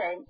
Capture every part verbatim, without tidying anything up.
Hasn't.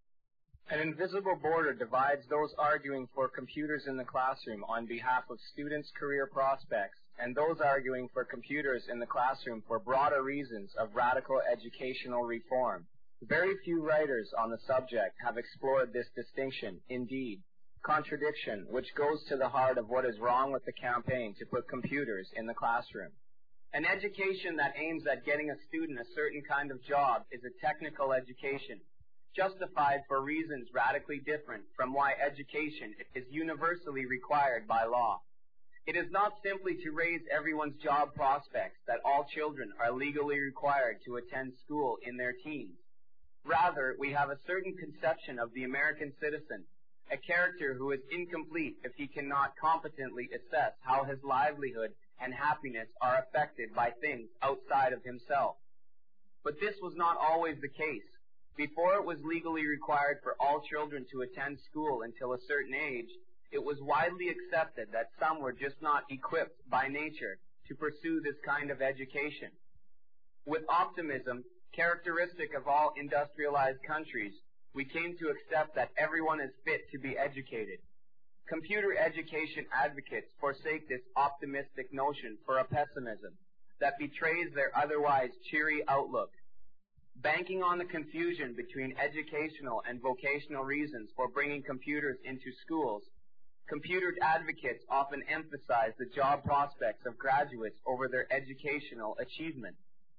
An invisible border divides those arguing for computers in the classroom on behalf of students' career prospects and those arguing for computers in the classroom for broader reasons of radical educational reform. Very few writers on the subject have explored this distinction, indeed, contradiction, which goes to the heart of what is wrong with the campaign to put computers in the classroom. An education that aims at getting a student a certain kind of job is a technical education, justified for reasons radically different from why education is universally required by law. It is not simply to raise everyone's job prospects that all children are legally required to attend school in their teens. Rather, we have a certain conception of the American citizen, a character who is incomplete if he cannot competently assess how his livelihood and happiness are affected by things outside of himself. But this was not always the case. Before it was legally required for all children to attend school until a certain age, it was widely accepted that some were just not equipped by nature to pursue this kind of education. With optimism, characteristic of all industrialized countries, we came to accept that everyone is fit to be educated. Computer education advocates forsake this optimistic notion for a pessimism that betrays their otherwise cheery outlook. Banking on the confusion between educational and vocational reasons for bringing computers into schools, computer advocates often emphasize the job prospects of graduates over their educational achievement.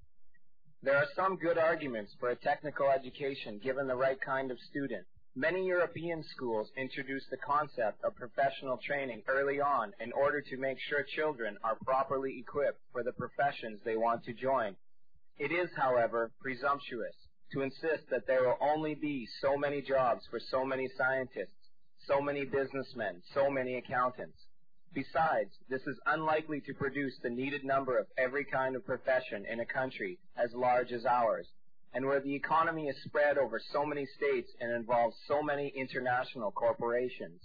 There are some good arguments for a technical education given the right kind of student. Many European schools introduce the concept of professional training early on in order to make sure children are properly equipped for the professions they want to join. It is, however, presumptuous to insist that there will only be so many jobs for so many scientists, so many businessmen, so many accountants. Besides, this is unlikely to produce the needed number of every kind of profession in a country as large as ours, and where the economy is spread over so many states and involves so many international corporations.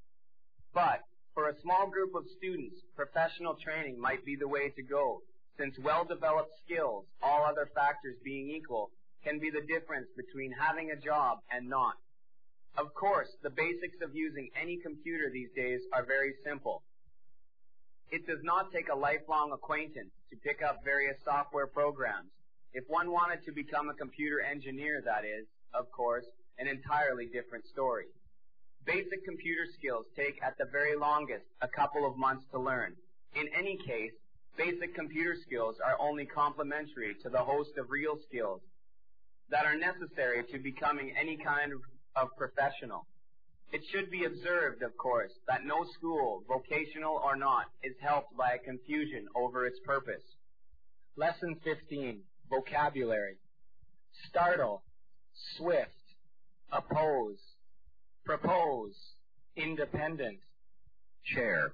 But, for a small group of students, professional training might be the way to go, since well-developed skills, all other factors being equal, can be the difference between having a job and not. Of course, the basics of using any computer these days are very simple. It does not take a lifelong acquaintance to pick up various software programs. If one wanted to become a computer engineer, that is, of course, an entirely different story. Basic computer skills take at the very longest a couple of months to learn. In any case, basic computer skills are only complementary to the host of real skills that are necessary to becoming any kind of, of professional. It should be observed, of course, that no school, vocational or not, is helped by a confusion over its purpose. Lesson fifteen, Vocabulary. Startle, swift, oppose, propose, independent. Chair.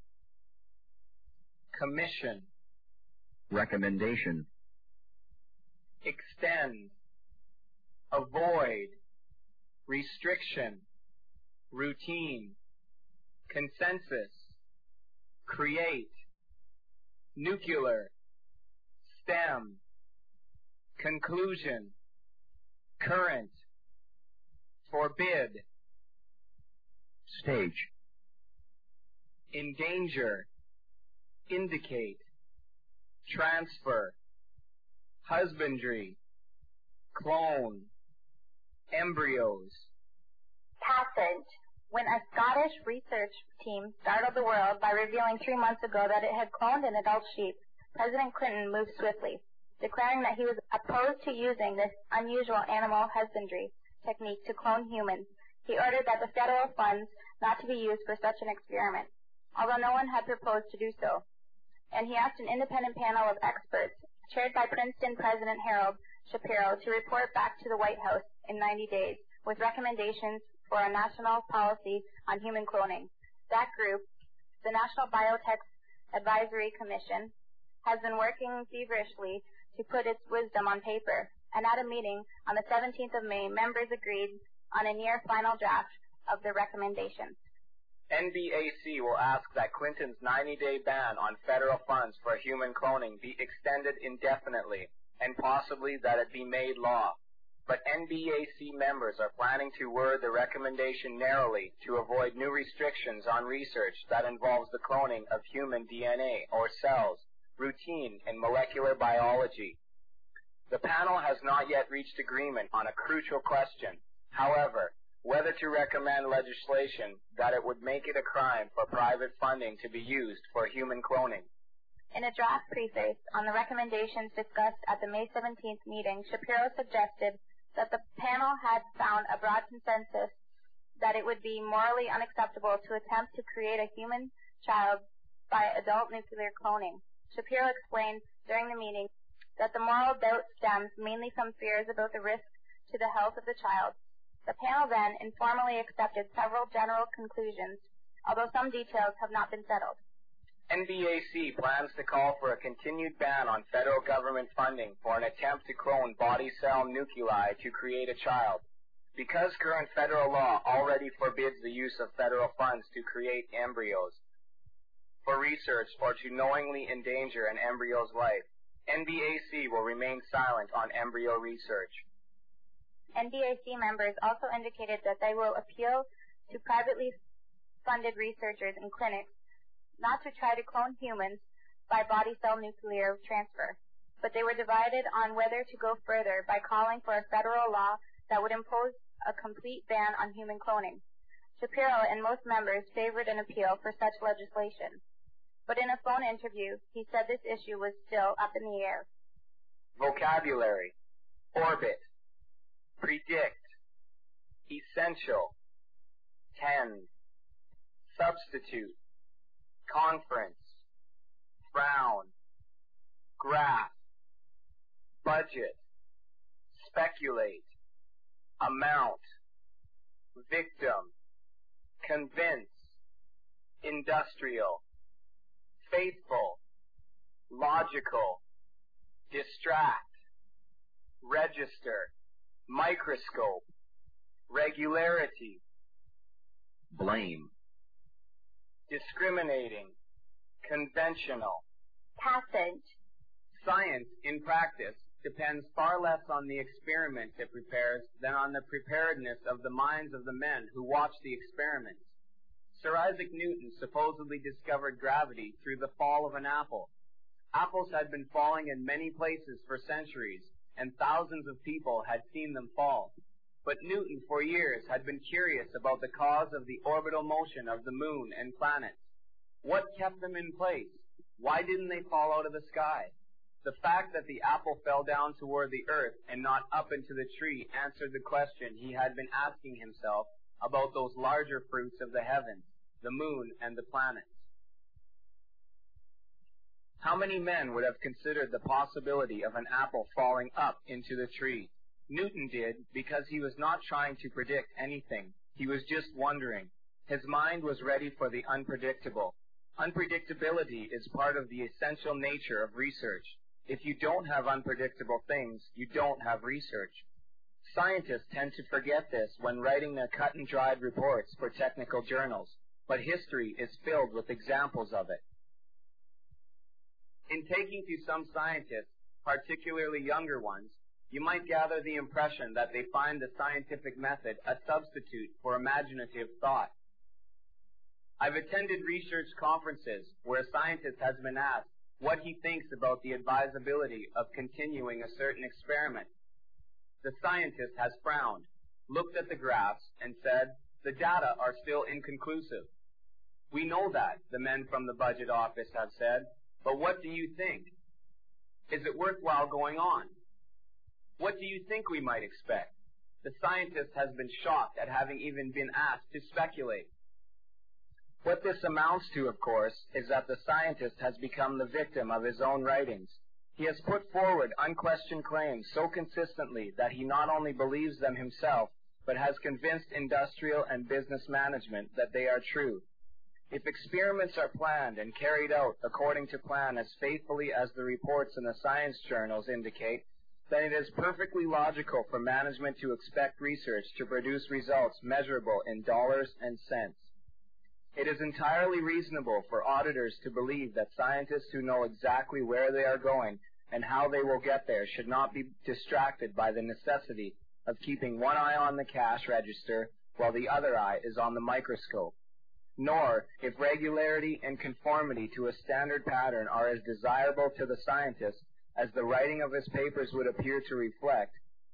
Commission. Recommendation. Extend, avoid, restriction, routine, consensus, create, nuclear, stem, conclusion, current, forbid, Stage. endanger, indicate, transfer, husbandry, clone, embryos. Hasn't. When a Scottish research team startled the world by revealing three months ago that it had cloned an adult sheep, President Clinton moved swiftly, declaring that he was opposed to using this unusual animal husbandry technique to clone humans. He ordered that the federal funds not to be used for such an experiment, although no one had proposed to do so. And he asked an independent panel of experts, chaired by Princeton President Harold Shapiro, to report back to the White House in ninety days with recommendations for a national policy on human cloning. That group, the National Biotech Advisory Commission, has been working feverishly to put its wisdom on paper, and at a meeting on the seventeenth of May, members agreed on a near final draft of the recommendations. N B A C will ask that Clinton's ninety-day ban on federal funds for human cloning be extended indefinitely, and possibly that it be made law. but N B A C members are planning to word the recommendation narrowly to avoid new restrictions on research that involves the cloning of human D N A or cells, routine in molecular biology. The panel has not yet reached agreement on a crucial question, however, whether to recommend legislation that it would make it a crime for private funding to be used for human cloning. In a draft preface on the recommendations discussed at the May seventeenth meeting, Shapiro suggested that the panel had found a broad consensus that it would be morally unacceptable to attempt to create a human child by adult nuclear cloning. Shapiro explained during the meeting that the moral doubt stems mainly from fears about the risk to the health of the child. The panel then informally accepted several general conclusions, although some details have not been settled. N B A C plans to call for a continued ban on federal government funding for an attempt to clone body cell nuclei to create a child. Because current federal law already forbids the use of federal funds to create embryos for research or to knowingly endanger an embryo's life, N B A C will remain silent on embryo research. N B A C members also indicated that they will appeal to privately funded researchers and clinics not to try to clone humans by body cell nuclear transfer, but they were divided on whether to go further by calling for a federal law that would impose a complete ban on human cloning. Shapiro and most members favored an appeal for such legislation, but in a phone interview, he said this issue was still up in the air. Vocabulary: orbit, predict, essential, tend, substitute, conference, frown, graph, budget, speculate, amount, victim, convince, industrial, faithful, logical, distract, register, microscope, regularity, blame, discriminating, conventional. Passage. Science, in practice, depends far less on the experiment it prepares than on the preparedness of the minds of the men who watch the experiments. Sir Isaac Newton supposedly discovered gravity through the fall of an apple. Apples had been falling in many places for centuries, and thousands of people had seen them fall. But Newton, for years, had been curious about the cause of the orbital motion of the moon and planets. What kept them in place? Why didn't they fall out of the sky? The fact that the apple fell down toward the earth and not up into the tree answered the question he had been asking himself about those larger fruits of the heavens, the moon and the planets. How many men would have considered the possibility of an apple falling up into the tree? Newton did, because he was not trying to predict anything. He was just wondering. His mind was ready for the unpredictable. Unpredictability is part of the essential nature of research. If you don't have unpredictable things, you don't have research. Scientists tend to forget this when writing their cut-and-dried reports for technical journals, but history is filled with examples of it. In taking to some scientists, particularly younger ones, you might gather the impression that they find the scientific method a substitute for imaginative thought. I've attended research conferences where a scientist has been asked what he thinks about the advisability of continuing a certain experiment. The scientist has frowned, looked at the graphs, and said, the data are still inconclusive. We know that, the men from the budget office have said, but what do you think? Is it worthwhile going on? What do you think we might expect? The scientist has been shocked at having even been asked to speculate. What this amounts to, of course, is that the scientist has become the victim of his own writings. He has put forward unquestioned claims so consistently that he not only believes them himself, but has convinced industrial and business management that they are true. If experiments are planned and carried out according to plan as faithfully as the reports in the science journals indicate, then it is perfectly logical for management to expect research to produce results measurable in dollars and cents. It is entirely reasonable for auditors to believe that scientists who know exactly where they are going and how they will get there should not be distracted by the necessity of keeping one eye on the cash register while the other eye is on the microscope, nor if regularity and conformity to a standard pattern are as desirable to the scientist as the writing of his papers would appear to reflect.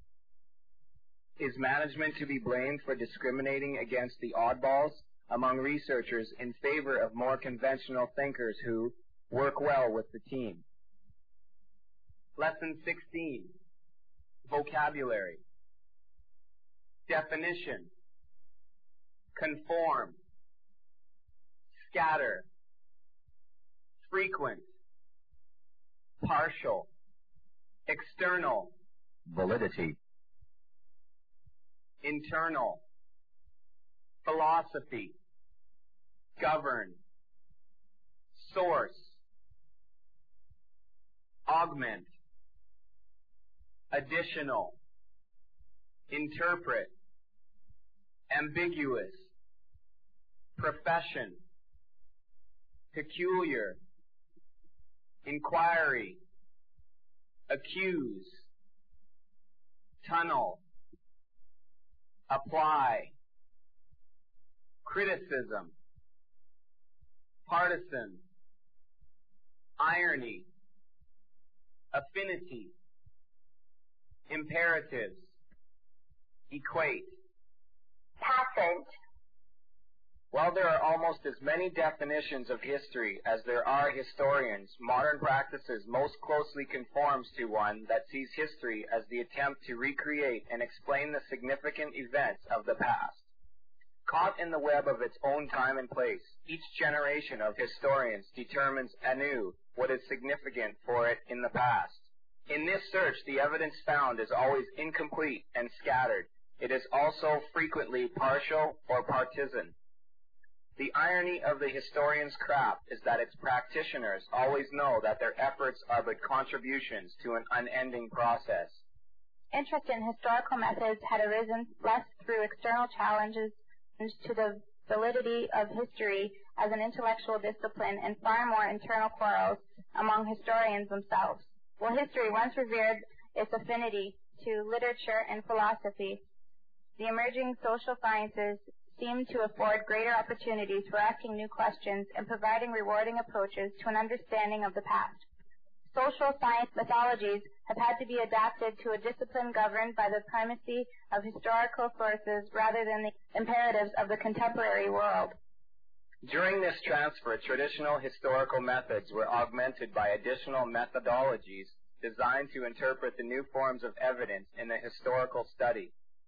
Is management to be blamed for discriminating against the oddballs among researchers in favor of more conventional thinkers who work well with the team? Lesson sixteen, vocabulary. Definition: conform, scatter, frequent, partial, external, validity, internal, philosophy, govern, source, augment, additional, interpret, ambiguous, profession, peculiar, inquiry, accuse, tunnel, apply, criticism, partisan, irony, affinity, imperatives, equate. Passant. While there are almost as many definitions of history as there are historians, modern practices most closely conforms to one that sees history as the attempt to recreate and explain the significant events of the past. Caught in the web of its own time and place, each generation of historians determines anew what is significant for it in the past. In this search, the evidence found is always incomplete and scattered. It is also frequently partial or partisan. The irony of the historian's craft is that its practitioners always know that their efforts are but contributions to an unending process. Interest in historical methods had arisen less through external challenges to the validity of history as an intellectual discipline and far more internal quarrels among historians themselves. While history once revered its affinity to literature and philosophy, the emerging social sciences seem to afford greater opportunities for asking new questions and providing rewarding approaches to an understanding of the past. Social science mythologies have had to be adapted to a discipline governed by the primacy of historical sources rather than the imperatives of the contemporary world. During this transfer, traditional historical methods were augmented by additional methodologies designed to interpret the new forms of evidence in the historical study.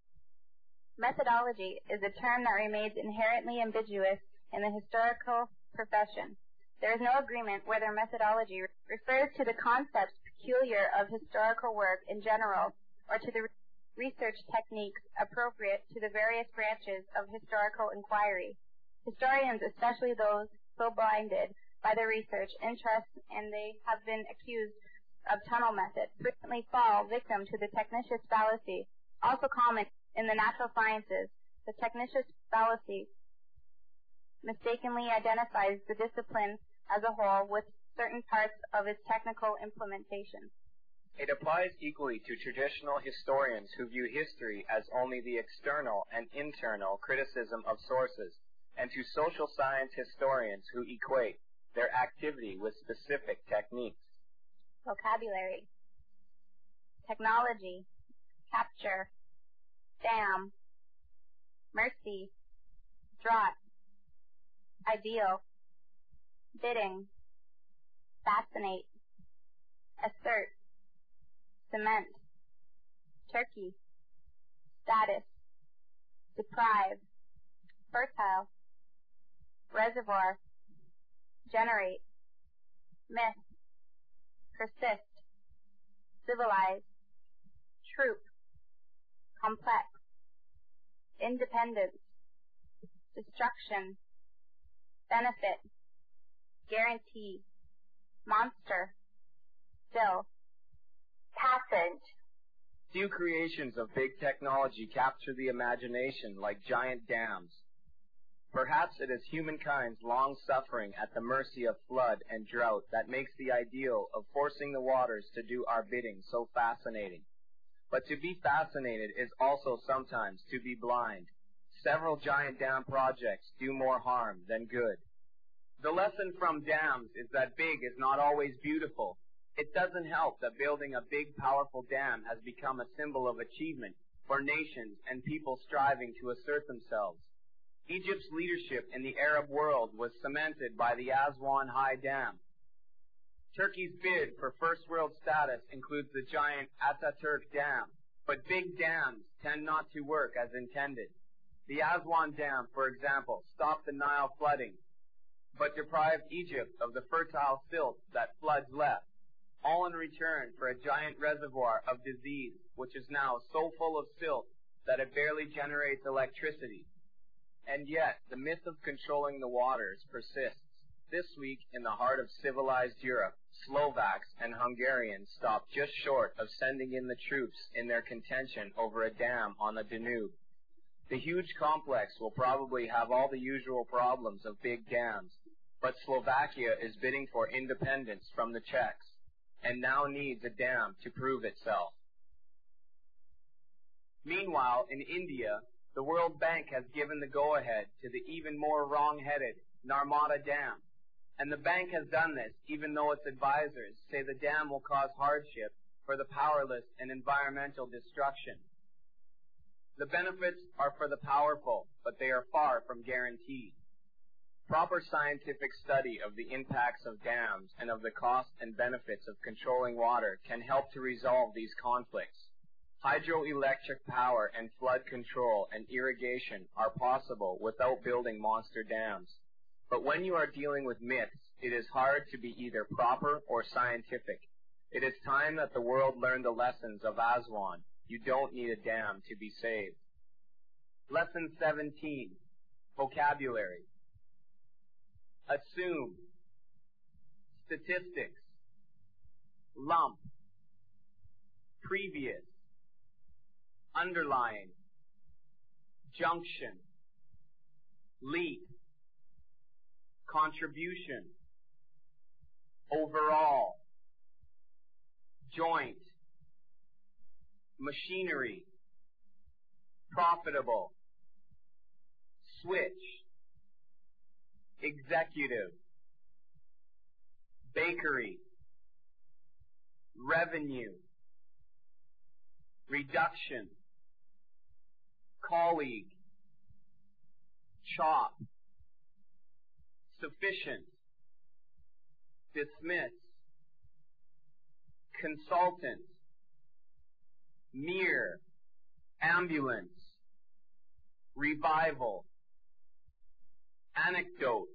Methodology is a term that remains inherently ambiguous in the historical profession. There is no agreement whether methodology refers to the concepts peculiar of historical work in general or to the research techniques appropriate to the various branches of historical inquiry. Historians, especially those so blinded by their research interests and they have been accused of tunnel method, frequently fall victim to the technicious fallacy, also common in the natural sciences. The technicious fallacy mistakenly identifies the discipline as a whole with certain parts of its technical implementation. It applies equally to traditional historians who view history as only the external and internal criticism of sources, and to social science historians who equate their activity with specific techniques. Vocabulary. Technology, capture, dam, mercy, draught, ideal, bidding, fascinate, assert, cement, turkey, status, deprive, fertile, reservoir, generate, myth, persist, civilize, troop, complex, independence, destruction, benefit, guarantee, monster, still, passant. Few creations of big technology capture the imagination like giant dams. Perhaps it is humankind's long suffering at the mercy of flood and drought that makes the ideal of forcing the waters to do our bidding so fascinating. But to be fascinated is also sometimes to be blind. Several giant dam projects do more harm than good. The lesson from dams is that big is not always beautiful. It doesn't help that building a big, powerful dam has become a symbol of achievement for nations and people striving to assert themselves. Egypt's leadership in the Arab world was cemented by the Aswan High Dam. Turkey's bid for first world status includes the giant Ataturk Dam, but big dams tend not to work as intended. The Aswan Dam, for example, stopped the Nile flooding, but deprived Egypt of the fertile silt that floods left, all in return for a giant reservoir of disease, which is now so full of silt that it barely generates electricity. And yet, the myth of controlling the waters persists. This week, in the heart of civilized Europe, Slovaks and Hungarians stopped just short of sending in the troops in their contention over a dam on the Danube. The huge complex will probably have all the usual problems of big dams, but Slovakia is bidding for independence from the Czechs, and now needs a dam to prove itself. Meanwhile, in India, the World Bank has given the go-ahead to the even more wrong-headed Narmada Dam. And the bank has done this even though its advisors say the dam will cause hardship for the powerless and environmental destruction. The benefits are for the powerful, but they are far from guaranteed. Proper scientific study of the impacts of dams and of the costs and benefits of controlling water can help to resolve these conflicts. Hydroelectric power and flood control and irrigation are possible without building monster dams. But when you are dealing with myths, it is hard to be either proper or scientific. It is time that the world learned the lessons of Aswan. You don't need a dam to be saved. Lesson seventeen. Vocabulary. Assume. Statistics. Lump. Previous. Underlying. Junction. Leap. Contribution. Overall. Joint. Machinery. Profitable. Switch. Executive. Bakery. Revenue. Reduction. Colleague. Chop. Sufficient. Dismiss. Consultant. Mere. Ambulance. Revival. Anecdote.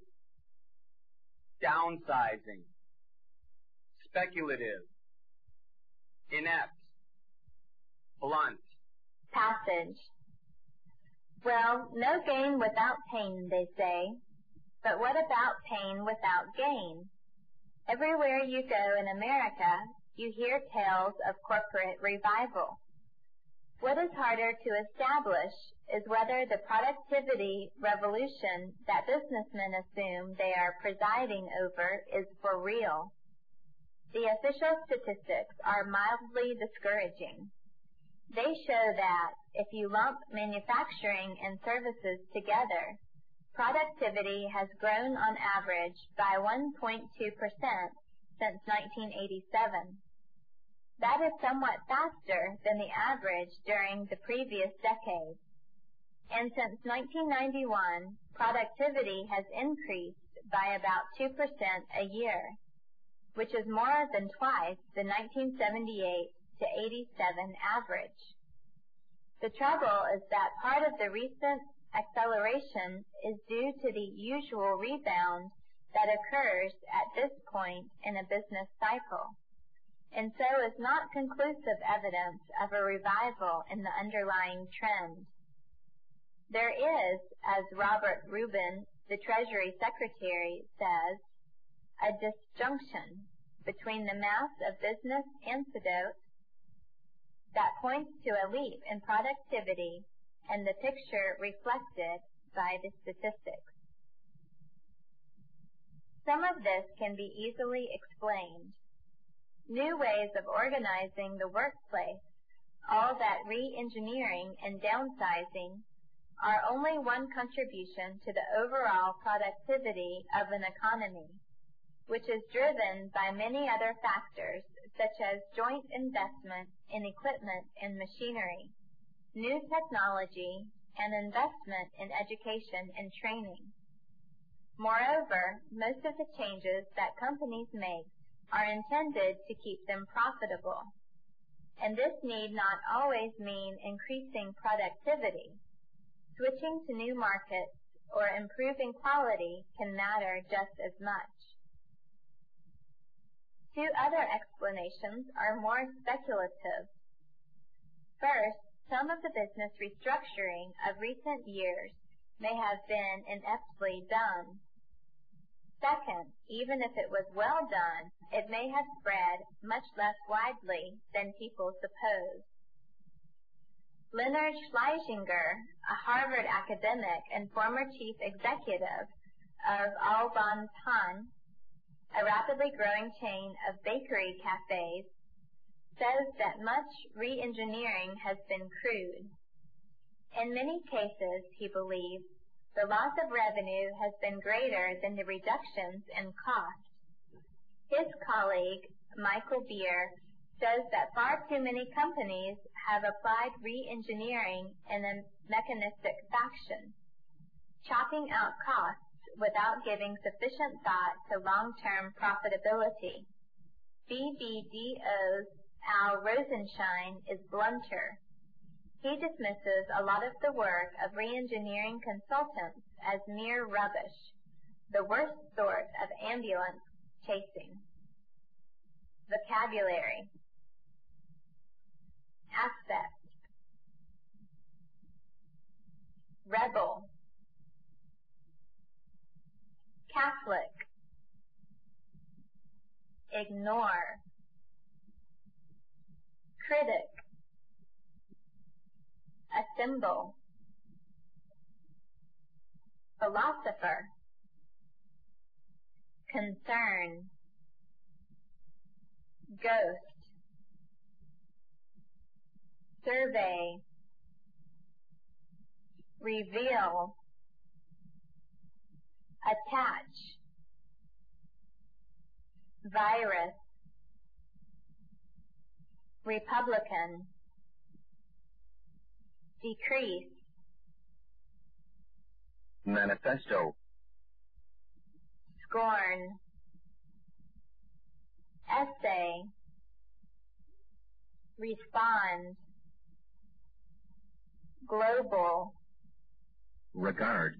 Downsizing. Speculative. Inept. Blunt. Passage. Well, no gain without pain, they say. But what about pain without gain? Everywhere you go in America, you hear tales of corporate revival. What is harder to establish is whether the productivity revolution that businessmen assume they are presiding over is for real. The official statistics are mildly discouraging. They show that if you lump manufacturing and services together, productivity has grown on average by one point two percent since nineteen eighty-seven. That is somewhat faster than the average during the previous decade. And since nineteen ninety-one, productivity has increased by about two percent a year, which is more than twice the nineteen seventy-eight to eighty-seven average. The trouble is that part of the recent acceleration is due to the usual rebound that occurs at this point in a business cycle, and so is not conclusive evidence of a revival in the underlying trend. There is, as Robert Rubin, the Treasury Secretary, says, a disjunction between the mass of business antidote that points to a leap in productivity and the picture reflected by the statistics. Some of this can be easily explained. New ways of organizing the workplace all that re-engineering and downsizing are only one contribution to the overall productivity of an economy, which is driven by many other factors such as joint investment in equipment and machinery, new technology, and investment in education and training. Moreover, most of the changes that companies make are intended to keep them profitable, and this need not always mean increasing productivity. Switching to new markets or improving quality can matter just as much. Two other explanations are more speculative. First, some of the business restructuring of recent years may have been ineptly done. Second, even if it was well done, it may have spread much less widely than people suppose. Leonard Schlesinger, a Harvard academic and former chief executive of Al Bon Ton, a rapidly growing chain of bakery cafes, says that much re-engineering has been crude. In many cases, he believes, the loss of revenue has been greater than the reductions in cost. His colleague, Michael Beer, says that far too many companies have applied re-engineering in a mechanistic fashion, chopping out costs without giving sufficient thought to long-term profitability. B B D O's Al Rosenshine is blunter. He dismisses a lot of the work of re-engineering consultants as mere rubbish, the worst sort of ambulance chasing. Vocabulary. Aspect. Rebel. Catholic. Ignore. Critic. Assemble. Philosopher. Concern. Ghost. Survey. Reveal. Attach. Virus. Republican. Decrease. Manifesto. Scorn. Essay. Respond. Global. Regard.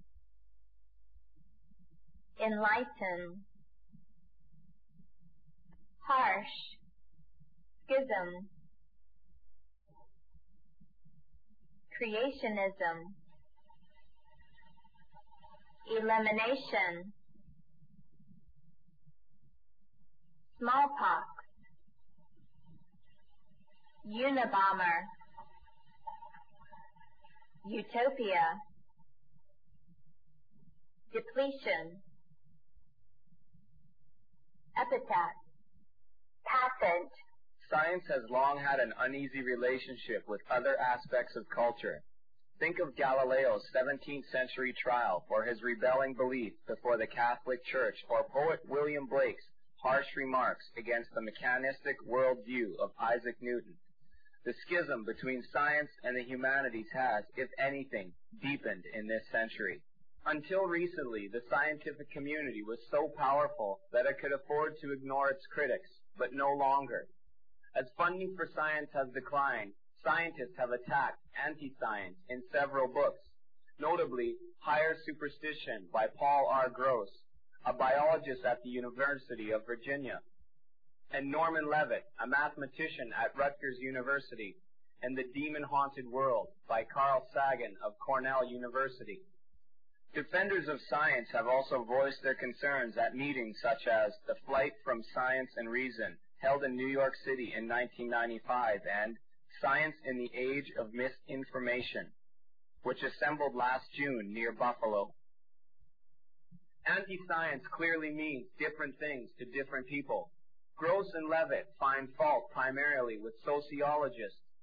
Enlighten. Harsh. Schism. Creationism. Elimination. Smallpox. Unabomber. Utopia. Depletion. Epitaph. Patent. Science has long had an uneasy relationship with other aspects of culture. Think of Galileo's seventeenth century trial for his rebelling belief before the Catholic Church, or poet William Blake's harsh remarks against the mechanistic worldview of Isaac Newton. The schism between science and the humanities has, if anything, deepened in this century. Until recently, the scientific community was so powerful that it could afford to ignore its critics, but no longer. As funding for science has declined, scientists have attacked anti-science in several books, notably Higher Superstition by Paul R. Gross, a biologist at the University of Virginia, and Norman Levitt, a mathematician at Rutgers University, and The Demon-Haunted World by Carl Sagan of Cornell University. Defenders of science have also voiced their concerns at meetings such as the Flight from Science and Reason, held in New York City in nineteen ninety-five, and Science in the Age of Misinformation, which assembled last June near Buffalo. Anti-science clearly means different things to different people. Gross and Levitt find fault primarily with sociologists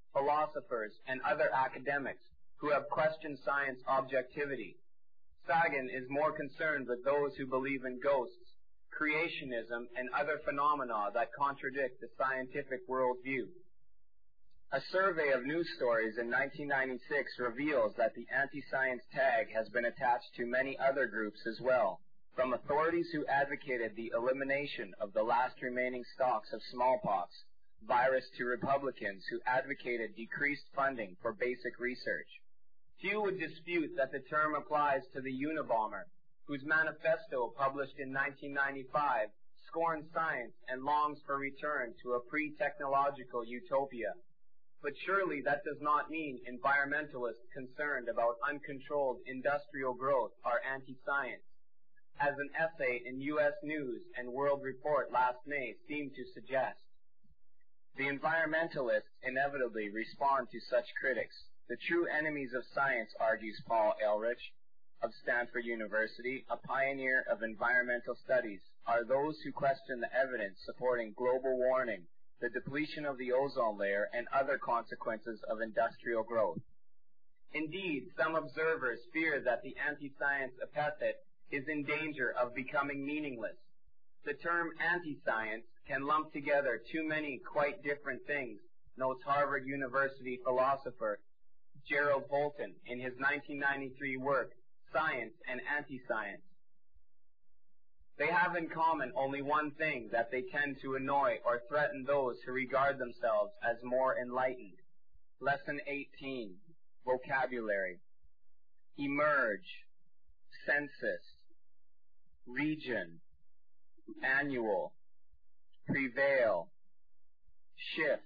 philosophers, and other academics who have questioned science objectivity. Sagan is more concerned with those who believe in ghosts, creationism, and other phenomena that contradict the scientific worldview. A survey of news stories in nineteen ninety-six reveals that the anti-science tag has been attached to many other groups as well, from authorities who advocated the elimination of the last remaining stocks of smallpox virus to Republicans who advocated decreased funding for basic research. Few would dispute that the term applies to the Unabomber, whose manifesto, published in nineteen ninety-five, scorns science and longs for return to a pre-technological utopia. But surely that does not mean environmentalists concerned about uncontrolled industrial growth are anti-science, as an essay in U S News and World Report last May seemed to suggest. The environmentalists inevitably respond to such critics. The true enemies of science, argues Paul Ehrlich of Stanford University, a pioneer of environmental studies, are those who question the evidence supporting global warming, the depletion of the ozone layer, and other consequences of industrial growth. Indeed, some observers fear that the anti-science epithet is in danger of becoming meaningless. The term anti-science can lump together too many quite different things, notes Harvard University philosopher Gerald Holton in his nineteen ninety-three work, Science and Anti-Science. They have in common only one thing, that they tend to annoy or threaten those who regard themselves as more enlightened. Lesson eighteen, Vocabulary. Emerge, census, region, annual, prevail, shift,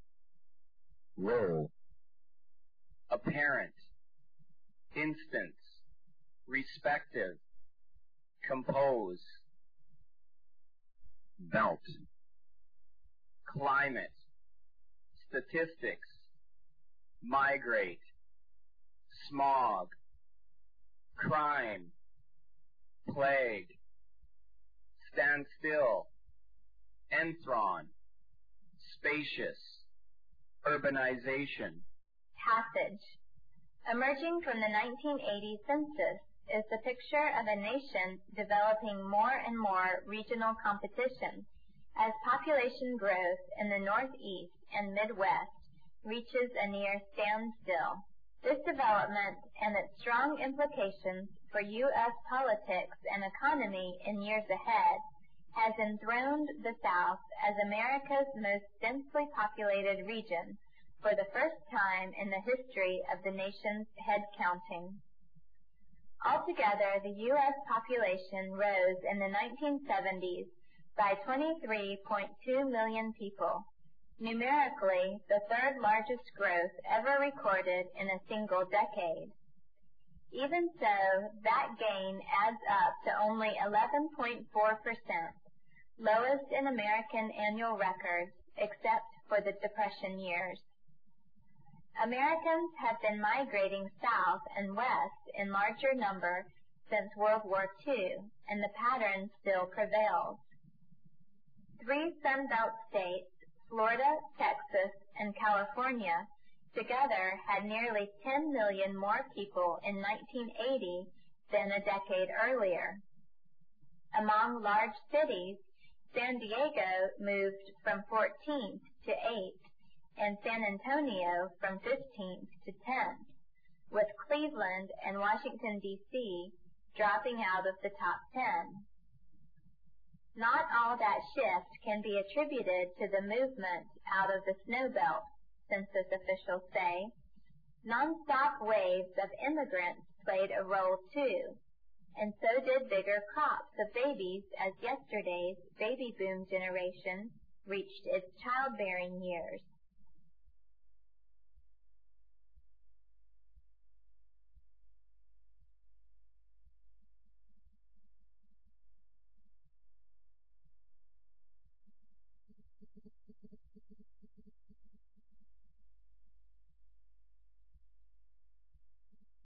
roll, apparent, instance, respective, compose, belt, climate, statistics, migrate, smog, crime, plague, stand still, enthron, spacious, urbanization. Passage. Emerging from the nineteen eighty census is the picture of a nation developing more and more regional competition as population growth in the Northeast and Midwest reaches a near standstill. This development and its strong implications for U S politics and economy in years ahead has enthroned the South as America's most densely populated region for the first time in the history of the nation's head counting. Altogether, the U S population rose in the nineteen seventies by twenty-three point two million people, numerically the third largest growth ever recorded in a single decade. Even so, that gain adds up to only eleven point four percent, lowest in American annual records except for the Depression years. Americans have been migrating south and west in larger number since World War Two, and the pattern still prevails. Three Sun Belt states, Florida, Texas, and California, together had nearly ten million more people in nineteen eighty than a decade earlier. Among large cities, San Diego moved from fourteenth to eighth, and San Antonio from fifteenth to tenth, with Cleveland and Washington, D C dropping out of the top ten. Not all that shift can be attributed to the movement out of the snow belt, census officials say. Non-stop waves of immigrants played a role too, and so did bigger crops of babies as yesterday's baby boom generation reached its childbearing years.